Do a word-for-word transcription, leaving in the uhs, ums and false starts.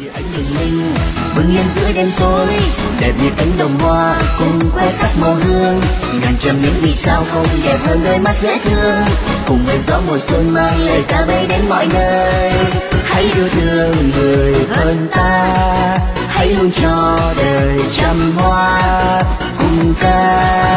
anh nhìn mình bừng lên giữa đêm tối, đẹp như cánh đồng hoa cùng khoe sắc màu hương. Ngàn trăm những vì sao không đẹp hơn đôi mắt dễ thương, cùng với gió mùa xuân mang lời ca bay đến mọi nơi. Hãy yêu thương người hơn ta, hãy luôn cho đời trăm hoa cùng ca.